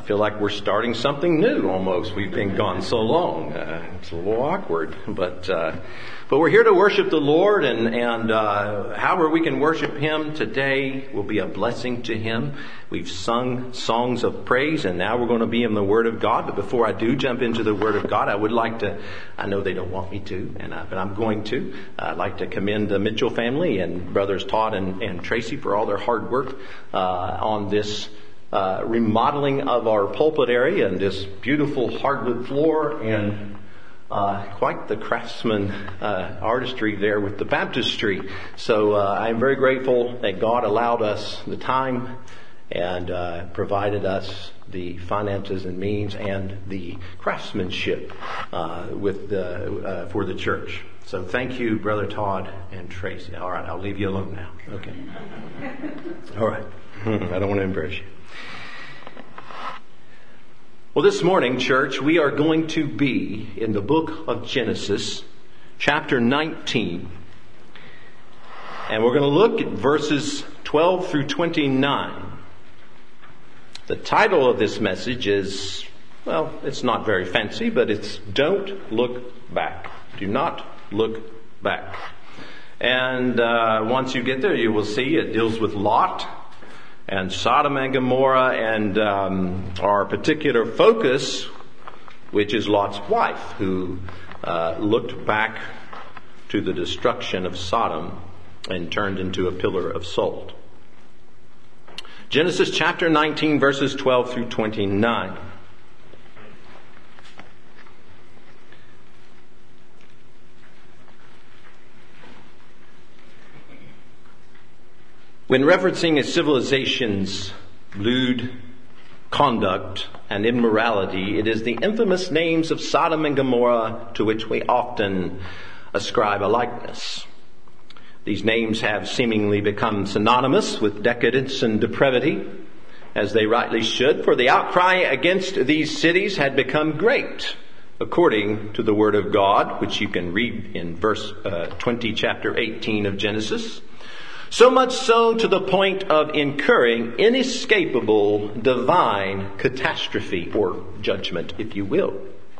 feel like we're starting something new almost. We've been gone so long. It's a little awkward, but we're here to worship the Lord, and however we can worship Him today will be a blessing to Him. We've sung songs of praise, and now we're going to be in the Word of God. But before I do jump into the Word of God, I would like to, I know they don't want me to, but I'm going to. I'd like to commend the Mitchell family and brothers Todd and Tracy for all their hard work on this remodeling of our pulpit area and this beautiful hardwood floor and quite the craftsman artistry there with the baptistry. So I'm very grateful that God allowed us the time and provided us the finances and means and the craftsmanship for the church. So thank you, Brother Todd and Tracy. All right, I'll leave you alone now. Okay. All right. I don't want to embarrass you. Well, this morning, church, we are going to be in the book of Genesis, chapter 19. And we're going to look at verses 12 through 29. The title of this message is, well, it's not very fancy, but it's Don't Look Back. Do not look back. And once you get there, you will see it deals with Lot and Sodom and Gomorrah, and our particular focus, which is Lot's wife, who looked back to the destruction of Sodom and turned into a pillar of salt. Genesis chapter 19, verses 12 through 29. When referencing a civilization's lewd conduct and immorality, it is the infamous names of Sodom and Gomorrah to which we often ascribe a likeness. These names have seemingly become synonymous with decadence and depravity, as they rightly should, for the outcry against these cities had become great, according to the Word of God, which you can read in verse 20, chapter 18 of Genesis. So much so to the point of incurring inescapable divine catastrophe or judgment, if you will.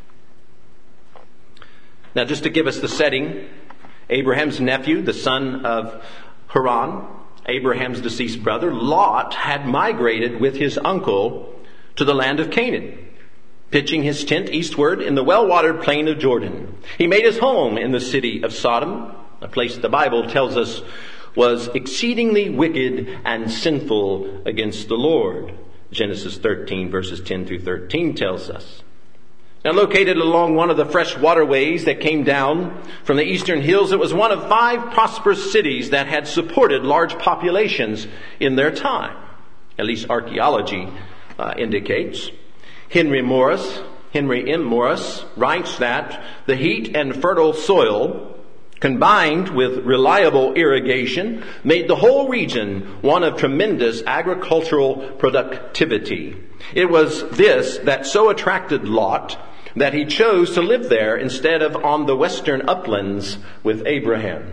Now, just to give us the setting, Abraham's nephew, the son of Haran, Abraham's deceased brother, Lot, had migrated with his uncle to the land of Canaan, pitching his tent eastward in the well-watered plain of Jordan. He made his home in the city of Sodom, a place the Bible tells us was exceedingly wicked and sinful against the Lord. Genesis 13 verses 10 through 13 tells us. Now, located along one of the fresh waterways that came down from the eastern hills, it was one of 5 prosperous cities that had supported large populations in their time. At least archaeology indicates. Henry M. Morris writes that the heat and fertile soil combined with reliable irrigation made the whole region one of tremendous agricultural productivity. It was this that so attracted Lot that he chose to live there instead of on the western uplands with Abraham.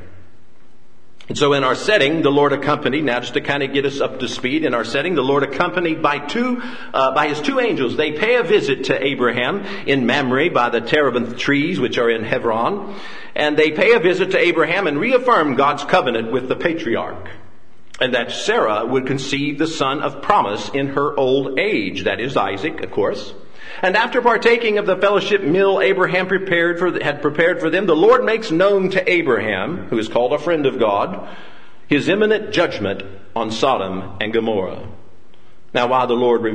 And so in our setting, the Lord accompanied, now just to kind of get us up to speed, in our setting, the Lord accompanied by his 2 angels. They pay a visit to Abraham in Mamre by the terebinth trees, which are in Hebron. And they pay a visit to Abraham and reaffirm God's covenant with the patriarch. And that Sarah would conceive the son of promise in her old age. That is Isaac, of course. And after partaking of the fellowship meal Abraham had prepared for them, the Lord makes known to Abraham, who is called a friend of God, his imminent judgment on Sodom and Gomorrah. Now, why the Lord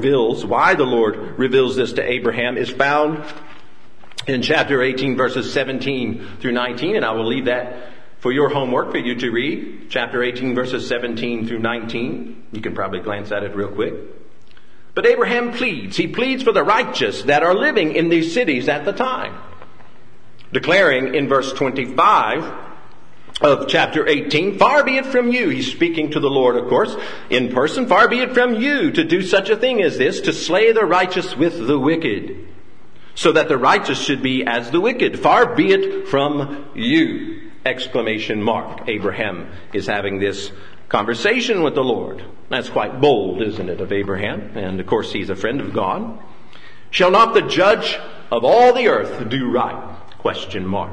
reveals this to Abraham is found in chapter 18, verses 17 through 19, and I will leave that for your homework for you to read. Chapter 18, verses 17 through 19. You can probably glance at it real quick. But Abraham pleads. He pleads for the righteous that are living in these cities at the time, declaring in verse 25 of chapter 18, "Far be it from you," he's speaking to the Lord, of course, in person, "far be it from you to do such a thing as this, to slay the righteous with the wicked, so that the righteous should be as the wicked. Far be it from you!" Exclamation mark. Abraham is having this conversation with the Lord. That's quite bold, isn't it, of Abraham? And of course, he's a friend of God. Shall not the judge of all the earth do right? Question mark.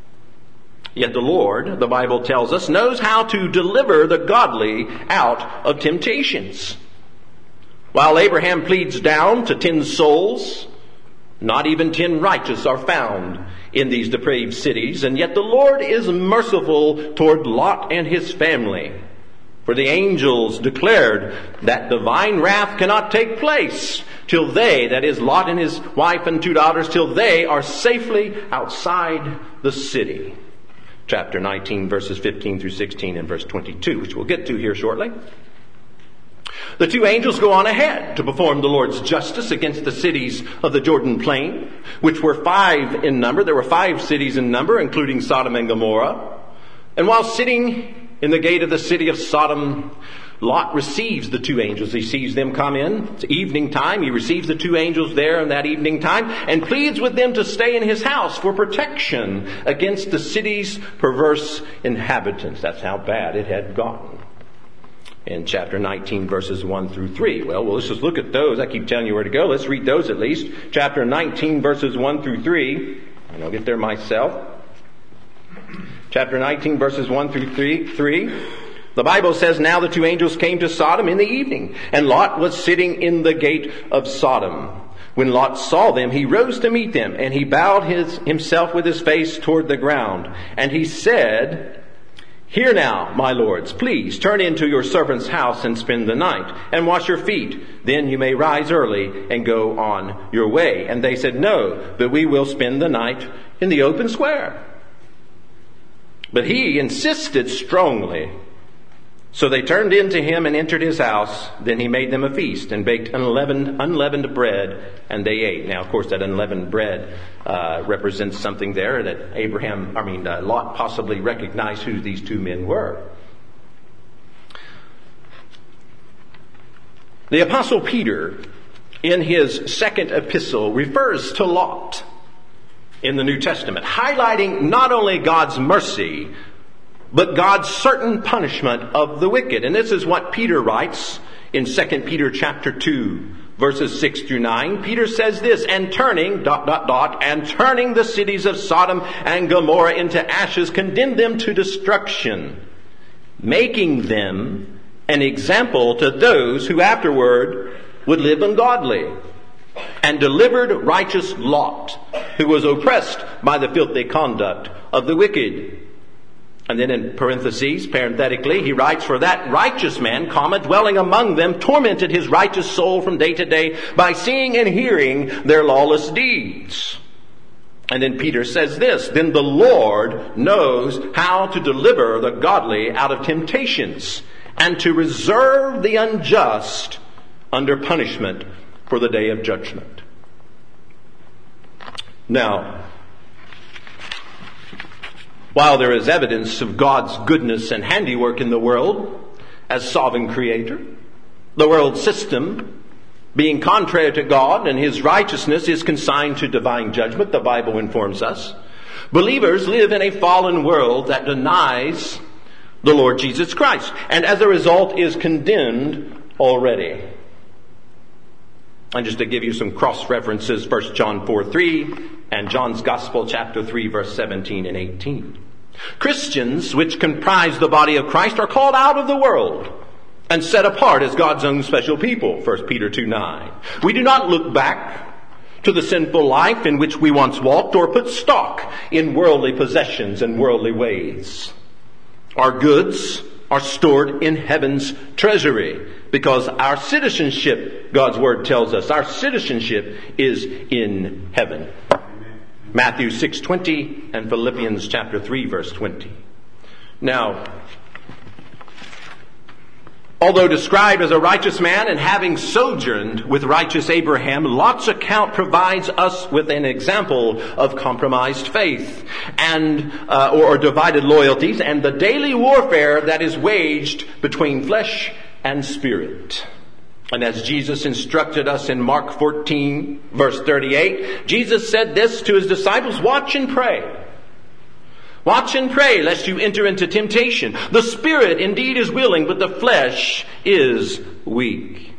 Yet the Lord, the Bible tells us, knows how to deliver the godly out of temptations. While Abraham pleads down to 10 souls, not even 10 righteous are found in these depraved cities, and yet the Lord is merciful toward Lot and his family. For the angels declared that divine wrath cannot take place till they, that is Lot and his wife and 2 daughters, till they are safely outside the city. Chapter 19, verses 15 through 16 and verse 22, which we'll get to here shortly. The 2 angels go on ahead to perform the Lord's justice against the cities of the Jordan plain, which were 5 in number. There were 5 cities in number, including Sodom and Gomorrah. And while sitting in the gate of the city of Sodom, Lot receives the 2 angels. He sees them come in. It's evening time. He receives the 2 angels there in that evening time and pleads with them to stay in his house for protection against the city's perverse inhabitants. That's how bad it had gotten. In chapter 19, verses 1 through 3. Well, let's just look at those. I keep telling you where to go. Let's read those at least. Chapter 19, verses 1 through 3. And I'll get there myself. Chapter 19, verses 1 through 3. The Bible says, Now the 2 angels came to Sodom in the evening, and Lot was sitting in the gate of Sodom. When Lot saw them, he rose to meet them, and he bowed himself with his face toward the ground. And he said, Hear now, my lords, please turn into your servant's house and spend the night, and wash your feet. Then you may rise early and go on your way. And they said, No, but we will spend the night in the open square. But he insisted strongly. So they turned in to him and entered his house. Then he made them a feast and baked unleavened bread, and they ate. Now, of course, that unleavened bread represents something there that Lot possibly recognized who these 2 men were. The Apostle Peter, in his second epistle, refers to Lot in the New Testament, highlighting not only God's mercy, but God's certain punishment of the wicked. And this is what Peter writes in 2 Peter chapter 2, verses 6 through 9. Peter says this, and turning the cities of Sodom and Gomorrah into ashes, condemned them to destruction, making them an example to those who afterward would live ungodly, and delivered righteous Lot, who was oppressed by the filthy conduct of the wicked. And then in parenthetically, he writes, For that righteous man, dwelling among them, tormented his righteous soul from day to day by seeing and hearing their lawless deeds. And then Peter says this, Then the Lord knows how to deliver the godly out of temptations, and to reserve the unjust under punishment for the day of judgment. Now, while there is evidence of God's goodness and handiwork in the world as sovereign creator, the world system being contrary to God and his righteousness is consigned to divine judgment, the Bible informs us. Believers live in a fallen world that denies the Lord Jesus Christ, and as a result is condemned already. And just to give you some cross-references, 1 John 4:3 and John's Gospel chapter 3 verse 17 and 18. Christians, which comprise the body of Christ, are called out of the world and set apart as God's own special people, 1 Peter 2:9. We do not look back to the sinful life in which we once walked or put stock in worldly possessions and worldly ways. Our goods are stored in heaven's treasury because our citizenship, God's word tells us, our citizenship is in heaven. Matthew 6:20 and Philippians chapter 3 verse 20. Now, although described as a righteous man and having sojourned with righteous Abraham, Lot's account provides us with an example of compromised faith and or divided loyalties and the daily warfare that is waged between flesh and spirit. And as Jesus instructed us in Mark 14, verse 38, Jesus said this to his disciples, Watch and pray. Watch and pray lest you enter into temptation. The spirit indeed is willing, but the flesh is weak.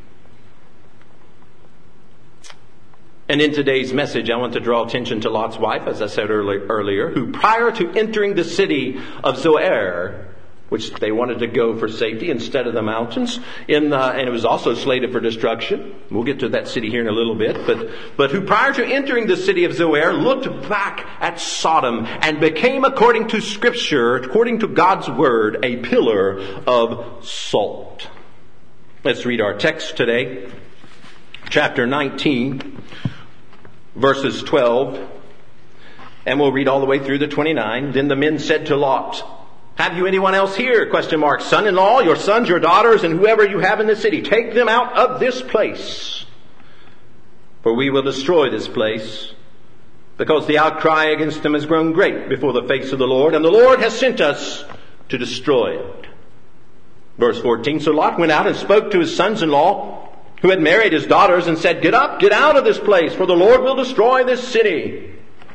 And in today's message, I want to draw attention to Lot's wife, as I said earlier, who prior to entering the city of Zoar, which they wanted to go for safety instead of the mountains, and it was also slated for destruction. We'll get to that city here in a little bit. But who prior to entering the city of Zoar looked back at Sodom and became, according to Scripture, according to God's Word, a pillar of salt. Let's read our text today. Chapter 19, verses 12. And we'll read all the way through the 29. Then the men said to Lot, "Have you anyone else here? ? Son-in-law, your sons, your daughters, and whoever you have in the city. Take them out of this place. For we will destroy this place, because the outcry against them has grown great before the face of the Lord, and the Lord has sent us to destroy it." Verse 14, so Lot went out and spoke to his sons-in-law, who had married his daughters, and said, "Get up, get out of this place, for the Lord will destroy this city."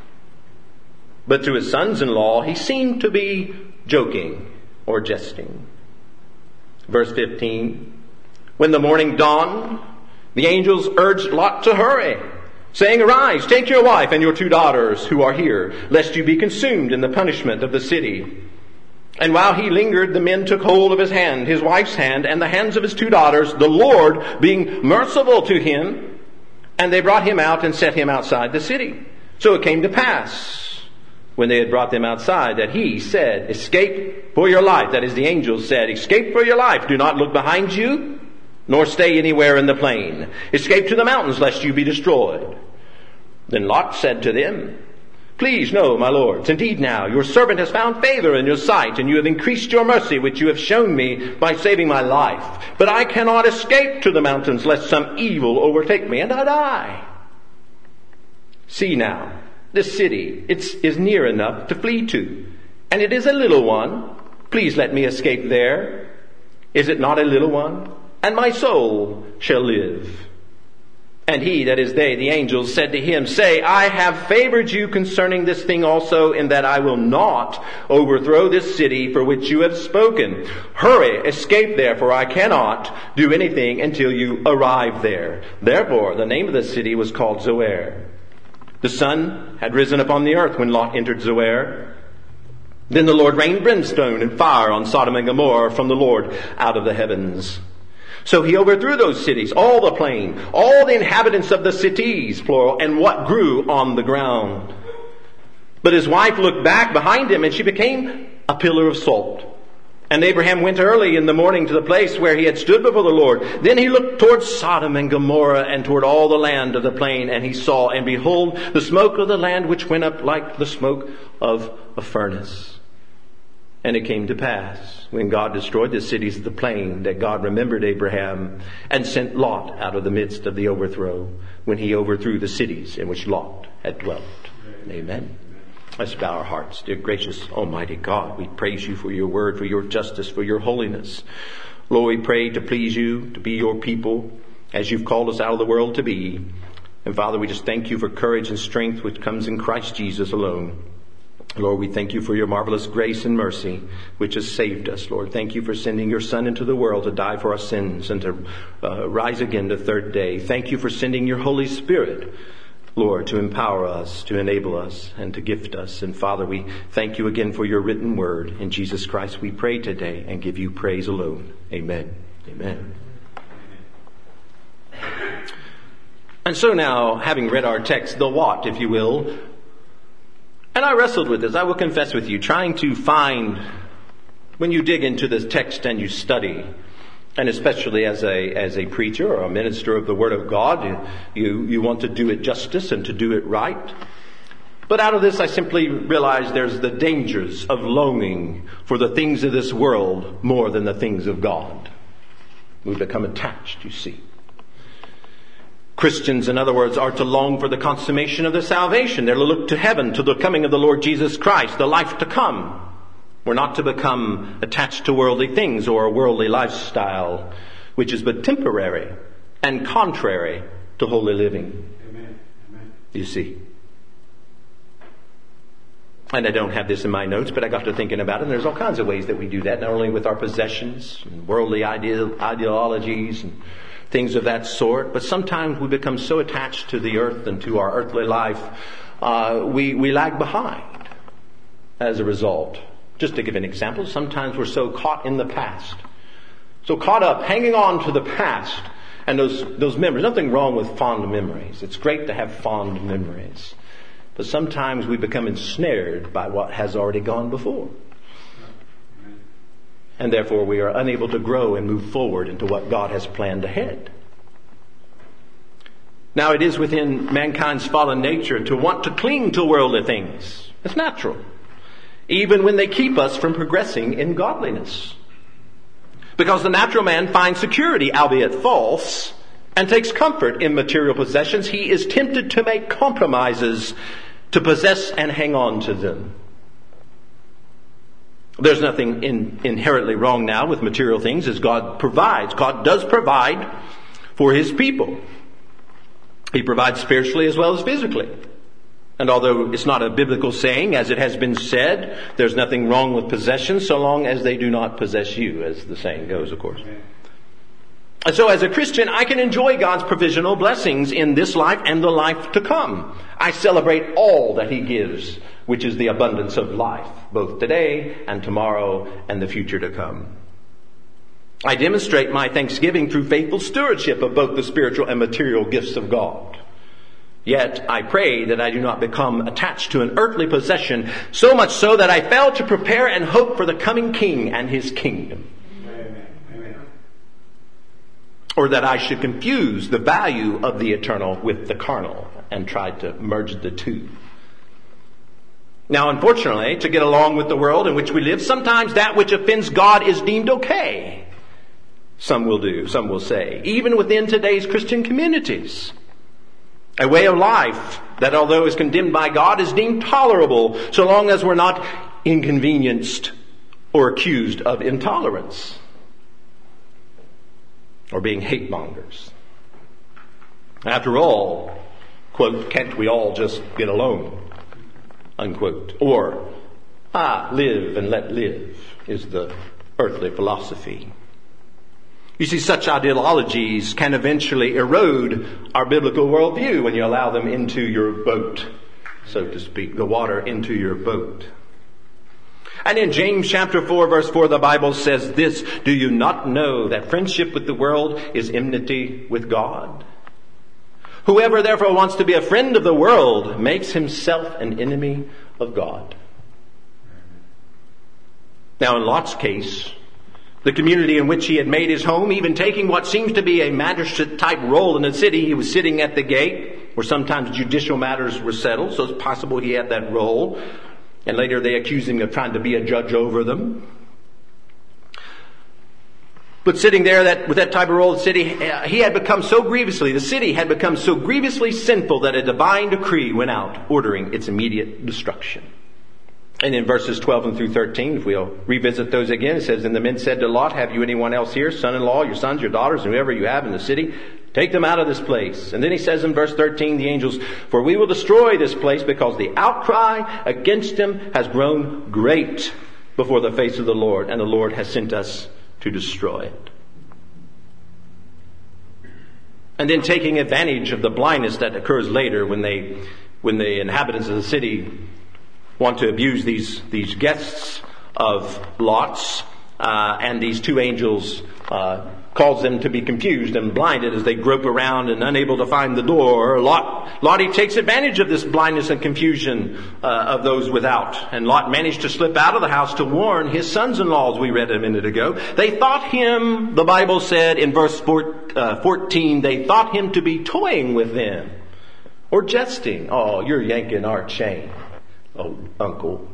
But to his sons-in-law he seemed to be joking or jesting. Verse 15, when the morning dawned, the angels urged Lot to hurry, saying, "Arise, take your wife and your 2 daughters who are here, lest you be consumed in the punishment of the city." And while he lingered, the men took hold of his hand, his wife's hand, and the hands of his 2 daughters, the Lord being merciful to him, and they brought him out and set him outside the city. So it came to pass, when they had brought them outside, that he said, "Escape for your life." That is, the angels said, "Escape for your life. Do not look behind you, nor stay anywhere in the plain. Escape to the mountains, lest you be destroyed." Then Lot said to them, "Please, no, my lords. Indeed now, your servant has found favor in your sight, and you have increased your mercy, which you have shown me by saving my life. But I cannot escape to the mountains, lest some evil overtake me, and I die. See now, this city, is near enough to flee to, and it is a little one. Please let me escape there. Is it not a little one? And my soul shall live." And he, that is they, the angels, said to him, "Say, I have favored you concerning this thing also, in that I will not overthrow this city for which you have spoken. Hurry, escape there, for I cannot do anything until you arrive there." Therefore, the name of the city was called Zoar. The sun had risen upon the earth when Lot entered Zoar. Then the Lord rained brimstone and fire on Sodom and Gomorrah from the Lord out of the heavens. So he overthrew those cities, all the plain, all the inhabitants of the cities, plural, and what grew on the ground. But his wife looked back behind him, and she became a pillar of salt. And Abraham went early in the morning to the place where he had stood before the Lord. Then he looked toward Sodom and Gomorrah and toward all the land of the plain, and he saw, and behold, the smoke of the land which went up like the smoke of a furnace. And it came to pass, when God destroyed the cities of the plain, that God remembered Abraham and sent Lot out of the midst of the overthrow, when he overthrew the cities in which Lot had dwelt. Amen. Let's bow our hearts. Dear gracious Almighty God, we praise you for your word, for your justice, for your holiness. Lord, we pray to please you, to be your people, as you've called us out of the world to be. And Father, we just thank you for courage and strength which comes in Christ Jesus alone. Lord, we thank you for your marvelous grace and mercy, which has saved us. Lord, thank you for sending your Son into the world to die for our sins and to rise again the 3rd day. Thank you for sending your Holy Spirit, Lord, to empower us, to enable us, and to gift us. And Father, we thank you again for your written word. In Jesus Christ we pray today and give you praise alone. Amen. Amen. And so now, having read our text, the what, if you will, and I wrestled with this, I will confess with you, trying to find, when you dig into this text and you study, and especially as a preacher or a minister of the Word of God, you want to do it justice and to do it right. But out of this I simply realized there's the dangers of longing for the things of this world more than the things of God. We become attached, you see. Christians, in other words, are to long for the consummation of their salvation. They're to look to heaven, to the coming of the Lord Jesus Christ, the life to come. We're not to become attached to worldly things or a worldly lifestyle, which is but temporary and contrary to holy living. Amen. Amen. You see. And I don't have this in my notes, but I got to thinking about it. And there's all kinds of ways that we do that, not only with our possessions and worldly ideologies and things of that sort, but sometimes we become so attached to the earth and to our earthly life, we lag behind as a result. Just to give an example, sometimes we're so caught in the past, so caught up, hanging on to the past and those memories. Nothing wrong with fond memories. It's great to have fond memories. But sometimes we become ensnared by what has already gone before. And therefore we are unable to grow and move forward into what God has planned ahead. Now it is within mankind's fallen nature to want to cling to worldly things. It's natural. Even when they keep us from progressing in godliness. Because the natural man finds security, albeit false, and takes comfort in material possessions, he is tempted to make compromises to possess and hang on to them. There's nothing inherently wrong now with material things as God provides. God does provide for His people. He provides spiritually as well as physically. And although it's not a biblical saying, as it has been said, there's nothing wrong with possessions so long as they do not possess you, as the saying goes, of course. And so as a Christian, I can enjoy God's provisional blessings in this life and the life to come. I celebrate all that He gives, which is the abundance of life, both today and tomorrow and the future to come. I demonstrate my thanksgiving through faithful stewardship of both the spiritual and material gifts of God. Yet I pray that I do not become attached to an earthly possession, so much so that I fail to prepare and hope for the coming King and His kingdom. Or that I should confuse the value of the eternal with the carnal and try to merge the two. Now, unfortunately, to get along with the world in which we live, sometimes that which offends God is deemed okay. Some will do, some will say, even within today's Christian communities. A way of life that, although is condemned by God, is deemed tolerable so long as we're not inconvenienced or accused of intolerance or being hate mongers. After all, quote, can't we all just get along, unquote. Or, live and let live is the earthly philosophy. You see, such ideologies can eventually erode our biblical worldview when you allow them into your boat, so to speak, the water into your boat. And in James chapter 4, verse 4, the Bible says this, do you not know that friendship with the world is enmity with God? Whoever therefore wants to be a friend of the world makes himself an enemy of God. Now in Lot's case, the community in which he had made his home, even taking what seems to be a magistrate-type role in the city, he was sitting at the gate, where sometimes judicial matters were settled, so it's possible he had that role. And later they accused him of trying to be a judge over them. But sitting there with that type of role in the city, the city had become so grievously sinful that a divine decree went out ordering its immediate destruction. And in verses 12 and through 13, if we'll revisit those again, it says, and the men said to Lot, have you anyone else here, son-in-law, your sons, your daughters, and whoever you have in the city? Take them out of this place. And then he says in verse 13, the angels, for we will destroy this place because the outcry against him has grown great before the face of the Lord, and the Lord has sent us to destroy it. And then taking advantage of the blindness that occurs later when the inhabitants of the city want to abuse these guests of Lot's, and these two angels cause them to be confused and blinded as they grope around and unable to find the door. Lot takes advantage of this blindness and confusion of those without. And Lot managed to slip out of the house to warn his sons-in-law, as we read a minute ago. They thought him, the Bible said in verse 14, they thought him to be toying with them or jesting. Oh, you're yanking our chain. Oh, uncle.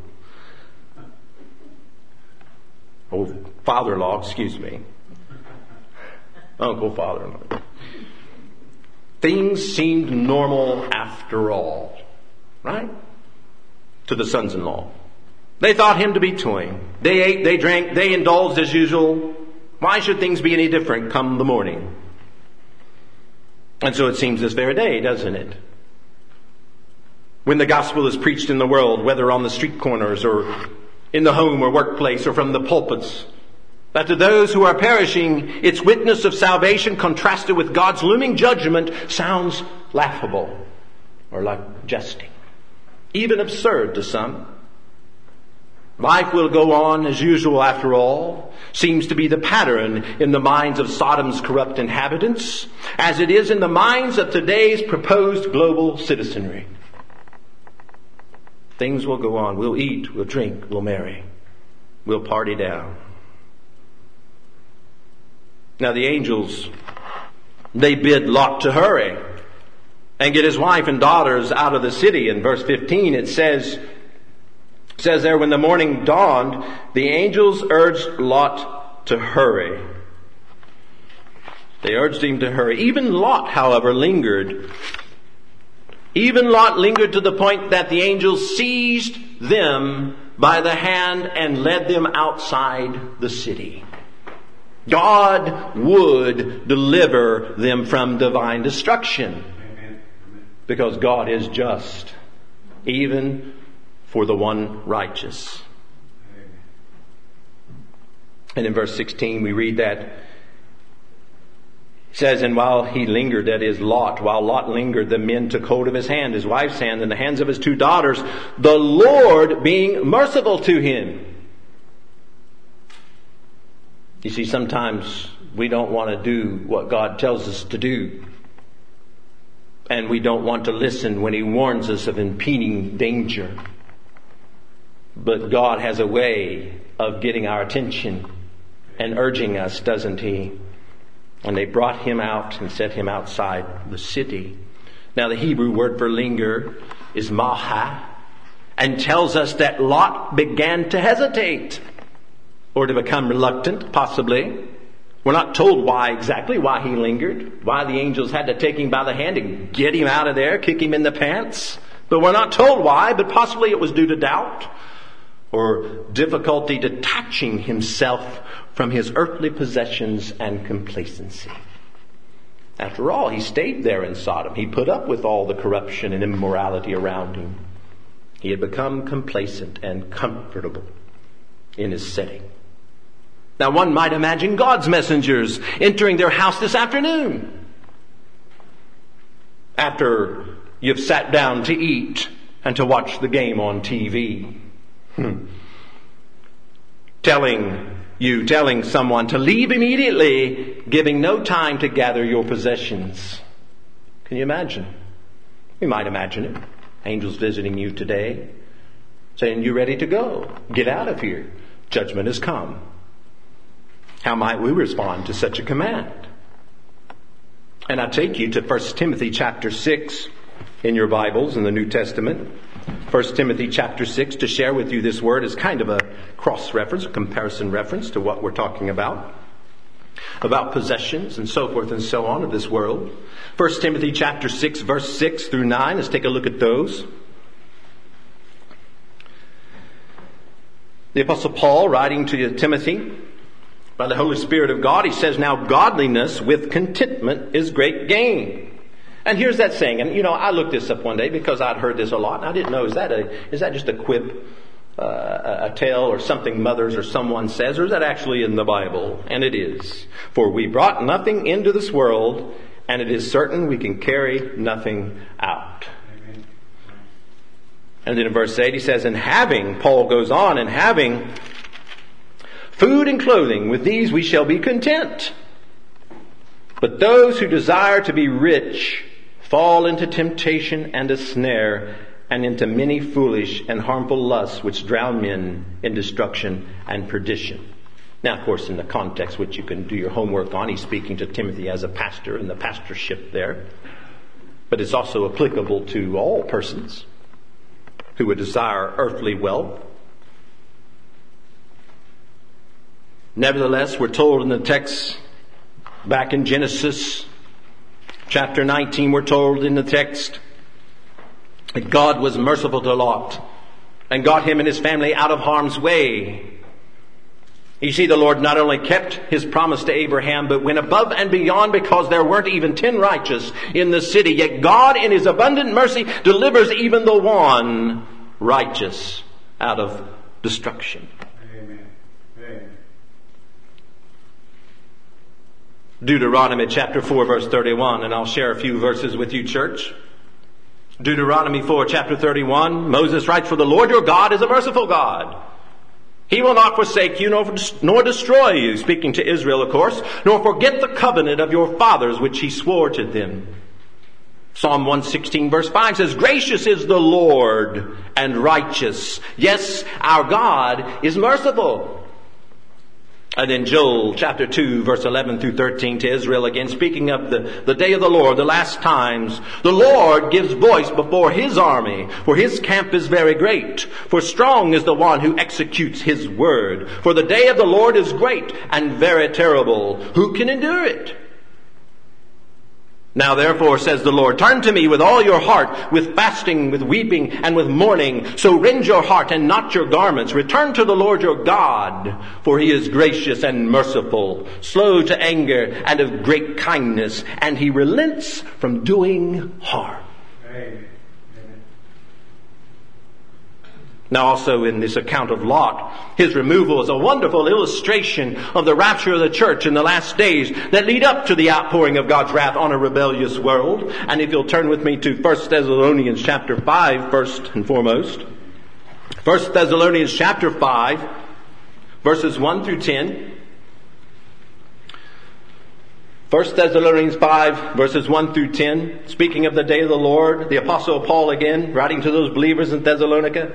Oh, father-in-law, excuse me. Uncle, father-in-law. Things seemed normal after all, right? To the sons-in-law. They thought him to be toying. They ate, they drank, they indulged as usual. Why should things be any different come the morning? And so it seems this very day, doesn't it? when the gospel is preached in the world, whether on the street corners or in the home or workplace or from the pulpits, that to those who are perishing, its witness of salvation contrasted with God's looming judgment sounds laughable or like jesting, even absurd to some. Life will go on as usual after all, seems to be the pattern in the minds of Sodom's corrupt inhabitants, as it is in the minds of today's proposed global citizenry. Things will go on. We'll eat, we'll drink, we'll marry, we'll party down. Now the angels, they bid Lot to hurry and get his wife and daughters out of the city. In verse 15 it says there, when the morning dawned, the angels urged Lot to hurry. They urged him to hurry. Even Lot, however, lingered. Even Lot lingered to the point that the angels seized them by the hand and led them outside the city. God would deliver them from divine destruction. Because God is just, even for the one righteous. And in verse 16 we read that it says, and while he lingered, that is Lot, while Lot lingered, the men took hold of his hand, his wife's hand, and the hands of his two daughters, the Lord being merciful to him. You see, sometimes we don't want to do what God tells us to do. And we don't want to listen when He warns us of impending danger. But God has a way of getting our attention and urging us, doesn't He? And they brought him out and set him outside the city. Now the Hebrew word for linger is maha, and tells us that Lot began to hesitate, or to become reluctant, possibly. We're not told exactly why he lingered, why the angels had to take him by the hand and get him out of there, kick him in the pants. But we're not told why, but possibly it was due to doubt or difficulty detaching himself from his earthly possessions and complacency. After all, he stayed there in Sodom. He put up with all the corruption and immorality around him. He had become complacent and comfortable in his setting. Now one might imagine God's messengers entering their house this afternoon, after you've sat down to eat and to watch the game on TV. Telling someone to leave immediately, giving no time to gather your possessions. Can you imagine? You might imagine it. Angels visiting you today, saying, "You ready to go? Get out of here. Judgment has come." How might we respond to such a command? And I take you to 1 Timothy chapter 6 in your Bibles in the New Testament. 1 Timothy chapter 6 to share with you this word is kind of a cross-reference, a comparison reference to what we're talking about possessions and so forth and so on of this world. 1 Timothy chapter 6 verse 6 through 9. Let's take a look at those. The Apostle Paul, writing to Timothy by the Holy Spirit of God, he says, "Now godliness with contentment is great gain." And here's that saying, and I looked this up one day because I'd heard this a lot, and I didn't know, is that just a quip, a tale or something mothers or someone says, or is that actually in the Bible? And it is. "For we brought nothing into this world, and it is certain we can carry nothing out." Amen. And then in verse 8 he says, Paul goes on, "and having food and clothing, with these we shall be content. But those who desire to be rich fall into temptation and a snare, and into many foolish and harmful lusts which drown men in destruction and perdition." Now, of course, in the context which you can do your homework on, he's speaking to Timothy as a pastor in the pastorship there. But it's also applicable to all persons who would desire earthly wealth. Nevertheless, we're told in the text back in Genesis chapter 19, we're told in the text that God was merciful to Lot and got him and his family out of harm's way. You see, the Lord not only kept His promise to Abraham, but went above and beyond, because there weren't even 10 righteous in the city. Yet God, in His abundant mercy, delivers even the one righteous out of destruction. Amen. Amen. Deuteronomy chapter 4, verse 31, and I'll share a few verses with you, church. Deuteronomy 4, chapter 31, Moses writes, "For the Lord your God is a merciful God. He will not forsake you nor destroy you," speaking to Israel, of course, "nor forget the covenant of your fathers which He swore to them." Psalm 116 verse 5 says, "Gracious is the Lord and righteous. Yes, our God is merciful." And in Joel chapter 2 verse 11 through 13 to Israel again, speaking of the day of the Lord, the last times, "The Lord gives voice before His army, for His camp is very great. For strong is the one who executes His word. For the day of the Lord is great and very terrible. Who can endure it? Now therefore, says the Lord, turn to me with all your heart, with fasting, with weeping, and with mourning. So rend your heart and not your garments. Return to the Lord your God, for He is gracious and merciful, slow to anger and of great kindness, and He relents from doing harm." Amen. Now also in this account of Lot, his removal is a wonderful illustration of the rapture of the church in the last days that lead up to the outpouring of God's wrath on a rebellious world. And if you'll turn with me to 1 Thessalonians chapter 5 first and foremost. 1 Thessalonians chapter 5 verses 1 through 10. 1 Thessalonians 5 verses 1 through 10. Speaking of the day of the Lord, the Apostle Paul again, writing to those believers in Thessalonica.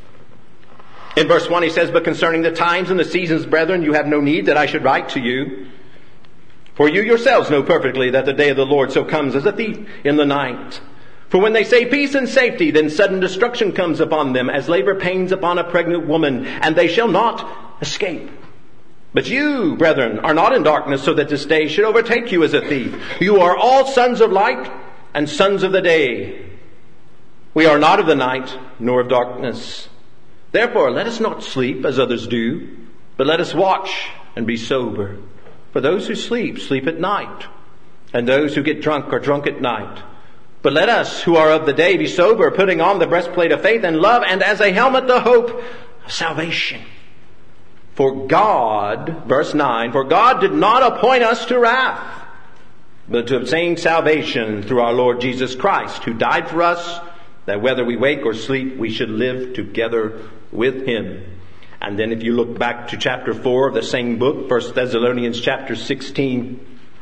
In verse 1 he says, "But concerning the times and the seasons, brethren, you have no need that I should write to you. For you yourselves know perfectly that the day of the Lord so comes as a thief in the night. For when they say peace and safety, then sudden destruction comes upon them, as labor pains upon a pregnant woman, and they shall not escape. But you, brethren, are not in darkness, so that this day should overtake you as a thief. You are all sons of light and sons of the day. We are not of the night, nor of darkness. Therefore, let us not sleep as others do, but let us watch and be sober. For those who sleep, sleep at night, and those who get drunk are drunk at night. But let us who are of the day be sober, putting on the breastplate of faith and love, and as a helmet the hope of salvation. For God," verse 9, "for God did not appoint us to wrath, but to obtain salvation through our Lord Jesus Christ, who died for us, that whether we wake or sleep, we should live together with Him." And then if you look back to chapter 4 of the same book, 1 Thessalonians chapter 16,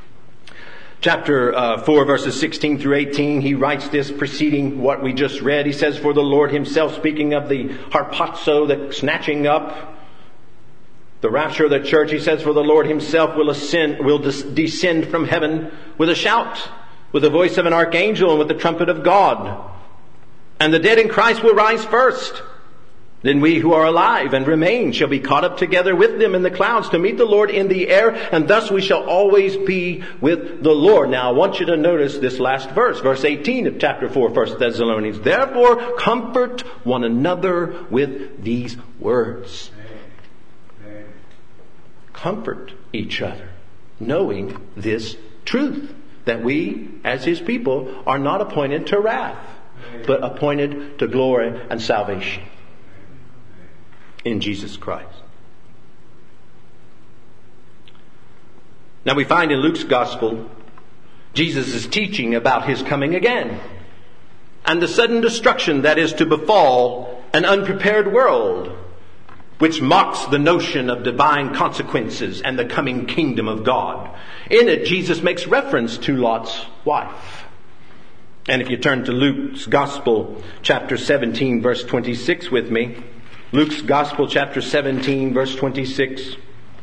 chapter 4 verses 16 through 18, he writes this preceding what we just read. He says, "For the Lord Himself," speaking of the harpazo, the snatching up, the rapture of the church, he says, "For the Lord Himself will descend from heaven with a shout, with the voice of an archangel, and with the trumpet of God. And the dead in Christ will rise first. Then we who are alive and remain shall be caught up together with them in the clouds to meet the Lord in the air, and thus we shall always be with the Lord." Now I want you to notice this last verse, verse 18 of chapter 4, 1 Thessalonians. "Therefore comfort one another with these words." Amen. Comfort each other, knowing this truth, that we, as His people, are not appointed to wrath, but appointed to glory and salvation in Jesus Christ. Now we find in Luke's Gospel, Jesus is teaching about His coming again, and the sudden destruction that is to befall an unprepared world, which mocks the notion of divine consequences and the coming kingdom of God. In it, Jesus makes reference to Lot's wife. And if you turn to Luke's Gospel, chapter 17, verse 26 with me. Luke's Gospel, chapter 17, verse 26.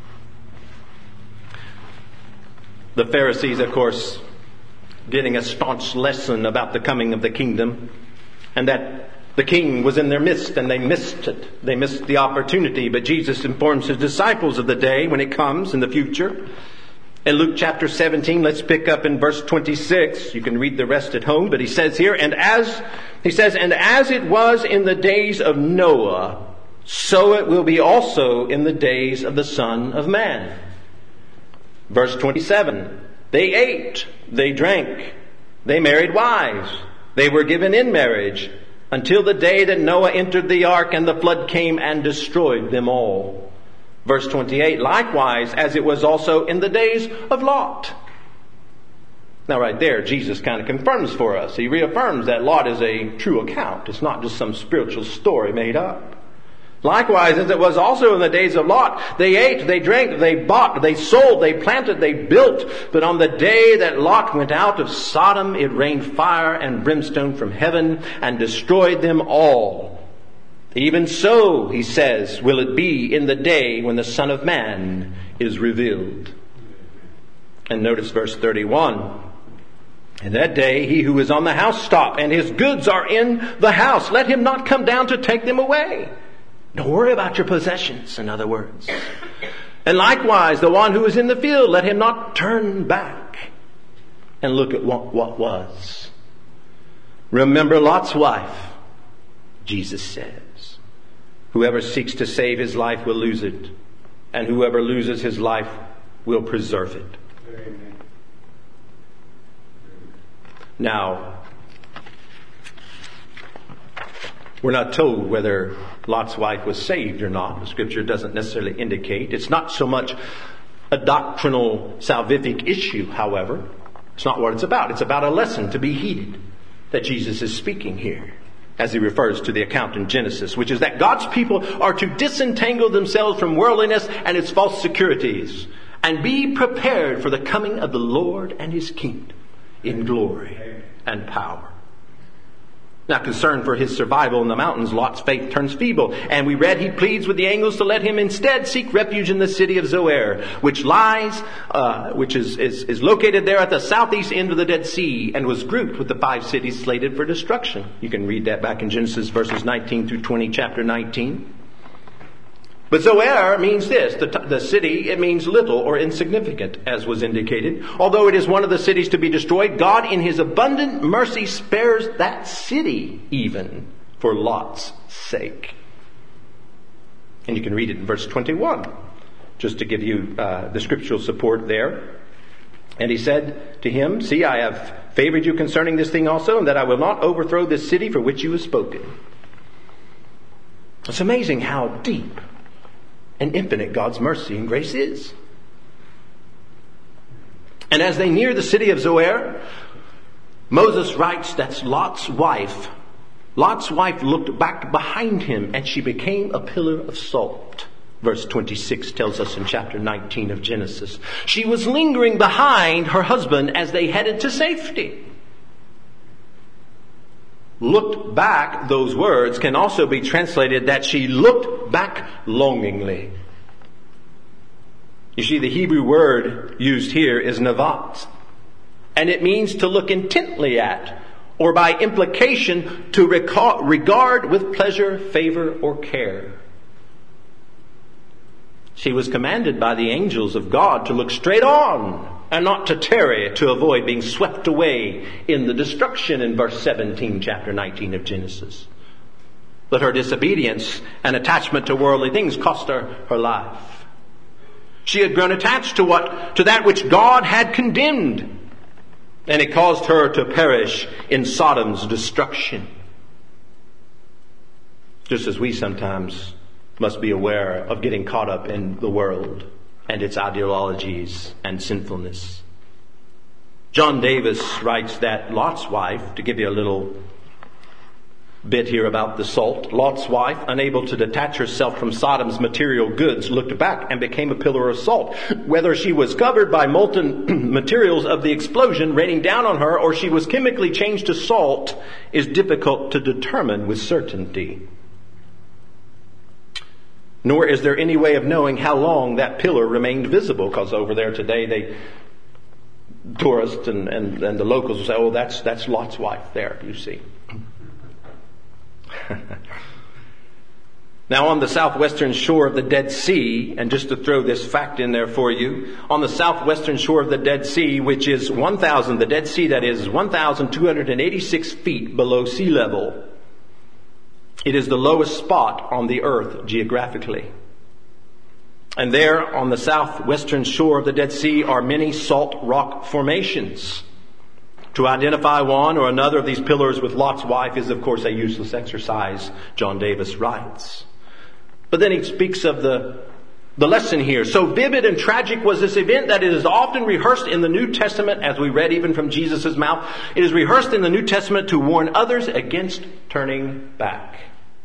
The Pharisees, of course, getting a staunch lesson about the coming of the kingdom, and that the king was in their midst, and they missed it. They missed the opportunity. But Jesus informs His disciples of the day when it comes in the future. In Luke chapter 17, let's pick up in verse 26. You can read the rest at home, but He says here, and as it was in the days of Noah, so it will be also in the days of the Son of Man. Verse 27, they ate, they drank, they married wives, they were given in marriage, until the day that Noah entered the ark and the flood came and destroyed them all. Verse 28, likewise as it was also in the days of Lot. Now right there, Jesus kind of confirms for us. He reaffirms that Lot is a true account. It's not just some spiritual story made up. Likewise, as it was also in the days of Lot, they ate, they drank, they bought, they sold, they planted, they built. But on the day that Lot went out of Sodom, it rained fire and brimstone from heaven and destroyed them all. Even so, he says, will it be in the day when the Son of Man is revealed. And notice verse 31. In that day, he who is on the housetop and his goods are in the house, let him not come down to take them away. Don't worry about your possessions, in other words. And likewise, the one who is in the field, let him not turn back and look at what was. Remember Lot's wife, Jesus says. Whoever seeks to save his life will lose it, and whoever loses his life will preserve it. Amen. Now, we're not told whether Lot's wife was saved or not. The scripture doesn't necessarily indicate. It's not so much a doctrinal salvific issue, however. It's not what it's about. It's about a lesson to be heeded that Jesus is speaking here as he refers to the account in Genesis, which is that God's people are to disentangle themselves from worldliness and its false securities and be prepared for the coming of the Lord and his kingdom in glory and power. Now, concerned for his survival in the mountains, Lot's faith turns feeble. And we read he pleads with the angels to let him instead seek refuge in the city of Zoar, which is located there at the southeast end of the Dead Sea and was grouped with the 5 cities slated for destruction. You can read that back in Genesis verses 19 through 20, chapter 19. But Zoar means this, the city, it means little or insignificant, as was indicated. Although it is one of the cities to be destroyed, God in his abundant mercy spares that city even for Lot's sake. And you can read it in verse 21, just to give you the scriptural support there. And he said to him, see, I have favored you concerning this thing also, and that I will not overthrow this city for which you have spoken. It's amazing how deep and infinite God's mercy and grace is. And as they near the city of Zoar, Moses writes that's Lot's wife. Lot's wife looked back behind him and she became a pillar of salt. Verse 26 tells us in chapter 19 of Genesis. She was lingering behind her husband as they headed to safety. Looked back, those words can also be translated that she looked back longingly. You see, the Hebrew word used here is navat. And it means to look intently at, or by implication, to regard with pleasure, favor, or care. She was commanded by the angels of God to look straight on and not to tarry, to avoid being swept away in the destruction in verse 17, chapter 19 of Genesis. But her disobedience and attachment to worldly things cost her her life. She had grown attached to that which God had condemned, and it caused her to perish in Sodom's destruction. Just as we sometimes must be aware of getting caught up in the world and its ideologies and sinfulness. John Davis writes that Lot's wife, to give you a little bit here about the salt, Lot's wife, unable to detach herself from Sodom's material goods, looked back and became a pillar of salt. Whether she was covered by molten materials of the explosion raining down on her or she was chemically changed to salt is difficult to determine with certainty. Nor is there any way of knowing how long that pillar remained visible, because over there today, tourists and the locals will say, oh, that's Lot's wife there, you see. Now on the southwestern shore of the Dead Sea, and just to throw this fact in there for you, on the southwestern shore of the Dead Sea, which is 1,286 feet below sea level, It is the lowest spot on the earth geographically. And there on the southwestern shore of the Dead Sea are many salt rock formations. To identify one or another of these pillars with Lot's wife is, of course, a useless exercise, John Davis writes. But then he speaks of the lesson here. So vivid and tragic was this event that it is often rehearsed in the New Testament, as we read even from Jesus' mouth. It is rehearsed in the New Testament to warn others against turning back.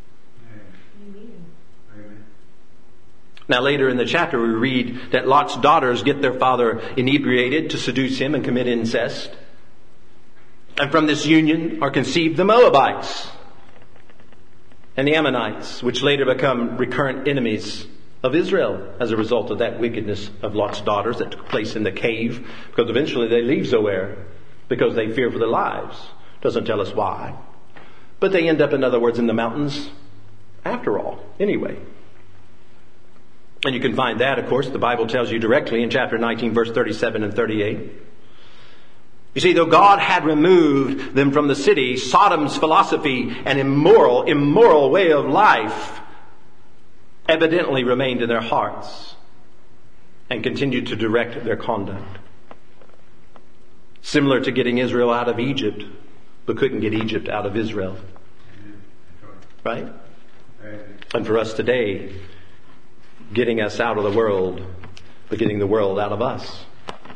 Now later in the chapter we read that Lot's daughters get their father inebriated to seduce him and commit incest. And from this union are conceived the Moabites and the Ammonites, which later become recurrent enemies of Israel as a result of that wickedness of Lot's daughters that took place in the cave, because eventually they leave Zoar because they fear for their lives. Doesn't tell us why. But they end up, in other words, in the mountains after all, anyway. And you can find that, of course, the Bible tells you directly in chapter 19, verse 37 and 38. You see, though God had removed them from the city, Sodom's philosophy and immoral way of life evidently remained in their hearts and continued to direct their conduct. Similar to getting Israel out of Egypt, but couldn't get Egypt out of Israel. Right? And for us today, getting us out of the world, but getting the world out of us.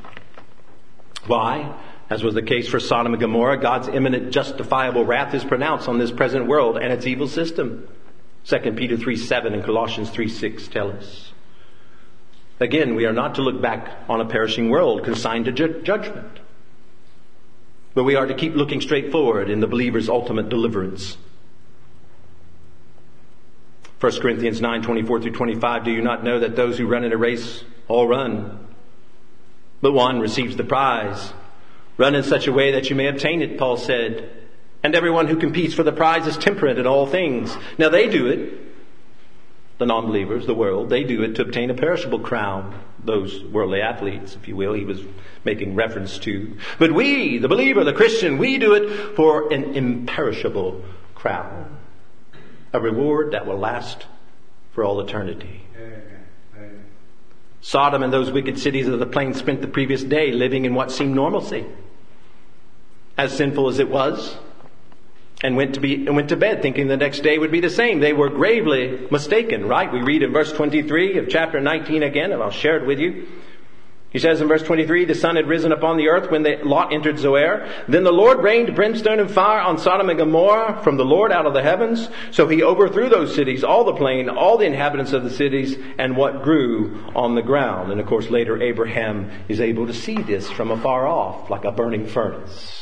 Why? As was the case for Sodom and Gomorrah, God's imminent justifiable wrath is pronounced on this present world and its evil system. 2 Peter 3:7 and Colossians 3:6 tell us. Again, we are not to look back on a perishing world consigned to judgment. But we are to keep looking straight forward in the believer's ultimate deliverance. 1 Corinthians 9:24 through 25, do you not know that those who run in a race all run, but one receives the prize? Run in such a way that you may obtain it, Paul said. And everyone who competes for the prize is temperate in all things. Now they do it, the non-believers, the world, they do it to obtain a perishable crown. Those worldly athletes, if you will, he was making reference to. But we, the believer, the Christian, we do it for an imperishable crown. A reward that will last for all eternity. Amen. Sodom and those wicked cities of the plain spent the previous day living in what seemed normalcy. As sinful as it was, and went to bed thinking the next day would be the same. They were gravely mistaken, right? We read in verse 23 of chapter 19 again, and I'll share it with you. He says in verse 23, the sun had risen upon the earth when Lot entered Zoar. Then the Lord rained brimstone and fire on Sodom and Gomorrah from the Lord out of the heavens. So he overthrew those cities, all the plain, all the inhabitants of the cities, and what grew on the ground. And of course later Abraham is able to see this from afar off, like a burning furnace.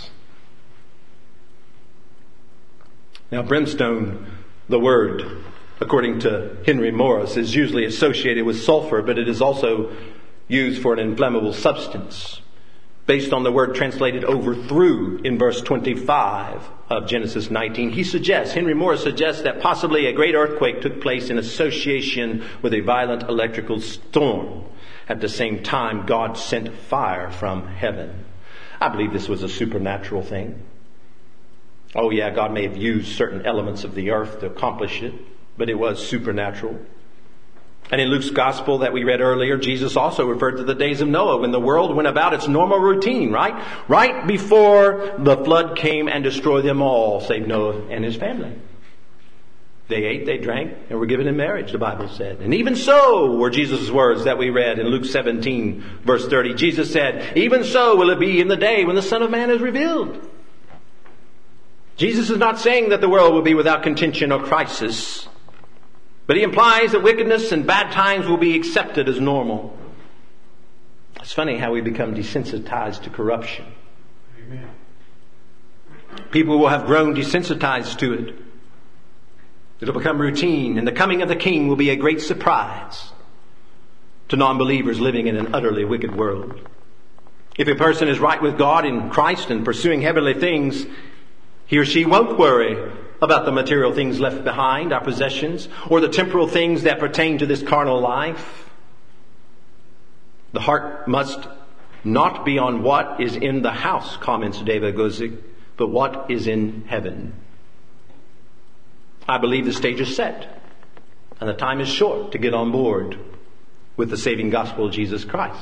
Now brimstone, the word, according to Henry Morris, is usually associated with sulfur, but it is also used for an inflammable substance, based on the word translated overthrew in verse 25 of Genesis 19. Henry Morris suggests that possibly a great earthquake took place in association with a violent electrical storm. At the same time, God sent fire from heaven. I believe this was a supernatural thing. Oh yeah, God may have used certain elements of the earth to accomplish it, but it was supernatural. And in Luke's gospel that we read earlier, Jesus also referred to the days of Noah when the world went about its normal routine, right? Right before the flood came and destroyed them all, save Noah and his family. They ate, they drank, and were given in marriage, the Bible said. And even so were Jesus' words that we read in Luke 17, verse 30. Jesus said, even so will it be in the day when the Son of Man is revealed. Jesus is not saying that the world will be without contention or crisis, but he implies that wickedness and bad times will be accepted as normal. It's funny how we become desensitized to corruption. Amen. People will have grown desensitized to it. It'll become routine, and the coming of the King will be a great surprise to non-believers living in an utterly wicked world. If a person is right with God in Christ and pursuing heavenly things, he or she won't worry about the material things left behind, our possessions, or the temporal things that pertain to this carnal life. The heart must not be on what is in the house, comments David Guzik, but what is in heaven. I believe the stage is set and the time is short to get on board with the saving gospel of Jesus Christ.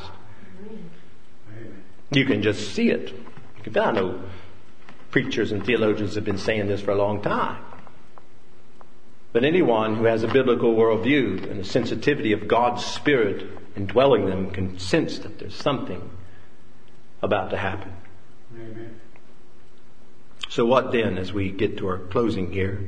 You can just see it. I know preachers and theologians have been saying this for a long time. But anyone who has a biblical worldview and a sensitivity of God's Spirit indwelling them can sense that there's something about to happen. Amen. So what then as we get to our closing here?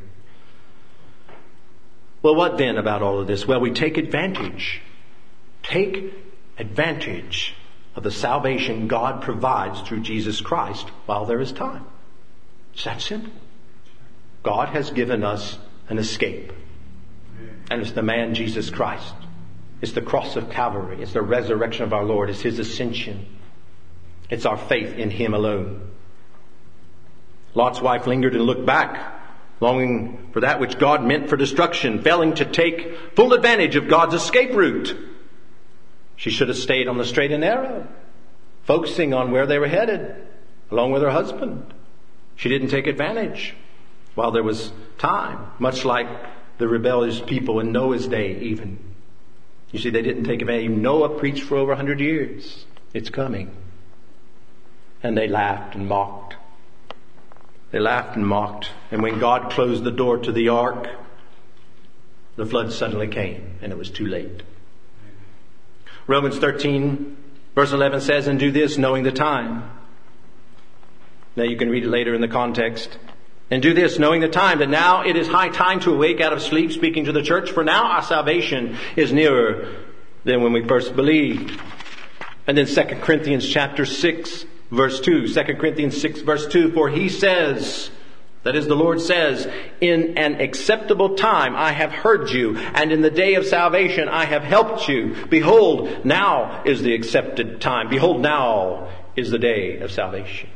Well, what then about all of this? Well, we take advantage. Take advantage of the salvation God provides through Jesus Christ while there is time. It's that simple. God has given us an escape. And it's the man Jesus Christ. It's the cross of Calvary. It's the resurrection of our Lord. It's His ascension. It's our faith in Him alone. Lot's wife lingered and looked back, longing for that which God meant for destruction, failing to take full advantage of God's escape route. She should have stayed on the straight and narrow, focusing on where they were headed, along with her husband. She didn't take advantage while there was time, much like the rebellious people in Noah's day even. You see, they didn't take advantage. Noah preached for over 100 years. It's coming. And they laughed and mocked. They laughed and mocked. And when God closed the door to the ark, the flood suddenly came, and it was too late. Romans 13, verse 11 says, "And do this, knowing the time." Now you can read it later in the context. "And do this, knowing the time, that now it is high time to awake out of sleep," speaking to the church, "for now our salvation is nearer than when we first believed." And then 2 Corinthians chapter 6, verse 2. 2 Corinthians 6, verse 2. "For He says," that is, the Lord says, "In an acceptable time I have heard you, and in the day of salvation I have helped you. Behold, now is the accepted time. Behold, now is the day of salvation."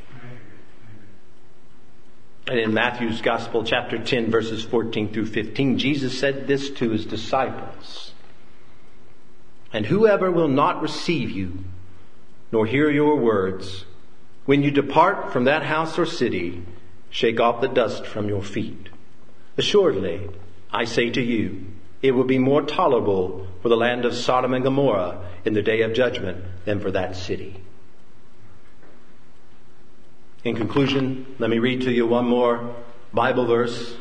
And in Matthew's Gospel, chapter 10, verses 14 through 15, Jesus said this to His disciples: "And whoever will not receive you, nor hear your words, when you depart from that house or city, shake off the dust from your feet. Assuredly, I say to you, it will be more tolerable for the land of Sodom and Gomorrah in the day of judgment than for that city." In conclusion, let me read to you one more Bible verse.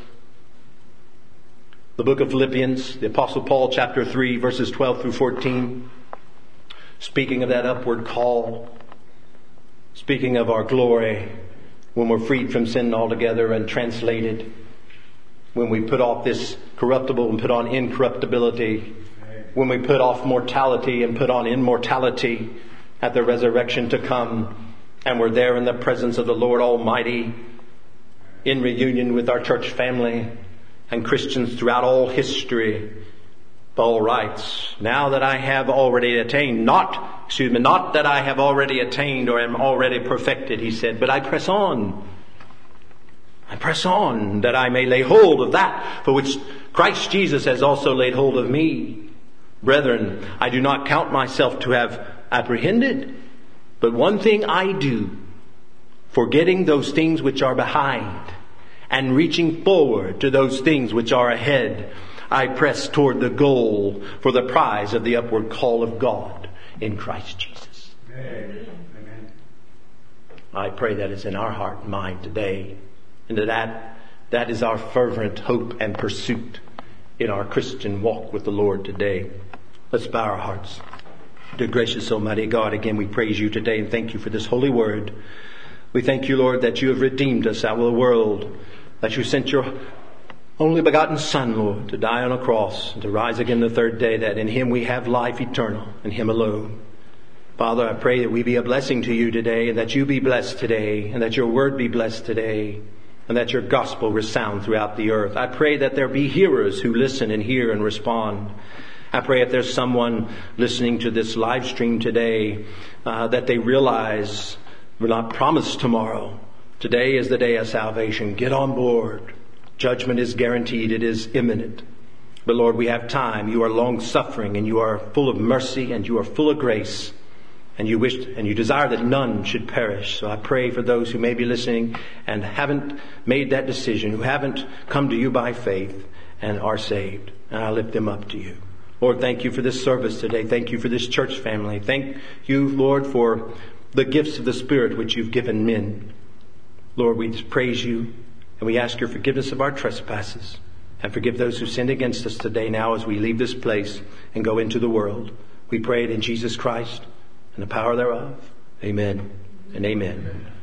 The book of Philippians, the Apostle Paul, chapter 3, verses 12 through 14. Speaking of that upward call, speaking of our glory when we're freed from sin altogether and translated, when we put off this corruptible and put on incorruptibility, when we put off mortality and put on immortality at the resurrection to come, and we're there in the presence of the Lord Almighty, in reunion with our church family and Christians throughout all history. Paul writes, "Now that I have already attained, not that I have already attained or am already perfected," he said, "but I press on. I press on that I may lay hold of that for which Christ Jesus has also laid hold of me. Brethren, I do not count myself to have apprehended, but one thing I do, forgetting those things which are behind and reaching forward to those things which are ahead, I press toward the goal for the prize of the upward call of God in Christ Jesus." Amen. I pray that is in our heart and mind today, and that is our fervent hope and pursuit in our Christian walk with the Lord today. Let's bow our hearts. Dear gracious Almighty God, again we praise you today and thank you for this holy word. We thank you, Lord, that you have redeemed us out of the world, that you sent your only begotten Son, Lord, to die on a cross and to rise again the third day, that in Him we have life eternal, in Him alone. Father, I pray that we be a blessing to you today, and that you be blessed today, and that your word be blessed today, and that your gospel resound throughout the earth. I pray that there be hearers who listen and hear and respond. I pray if there's someone listening to this live stream today, that they realize we're not promised tomorrow. Today is the day of salvation. Get on board. Judgment is guaranteed. It is imminent. But Lord, we have time. You are long-suffering, and you are full of mercy, and you are full of grace. And you wished and you desire that none should perish. So I pray for those who may be listening and haven't made that decision, who haven't come to you by faith and are saved. And I lift them up to you. Lord, thank you for this service today. Thank you for this church family. Thank you, Lord, for the gifts of the Spirit which you've given men. Lord, we praise you and we ask your forgiveness of our trespasses. And forgive those who sinned against us today now as we leave this place and go into the world. We pray it in Jesus Christ and the power thereof. Amen and amen.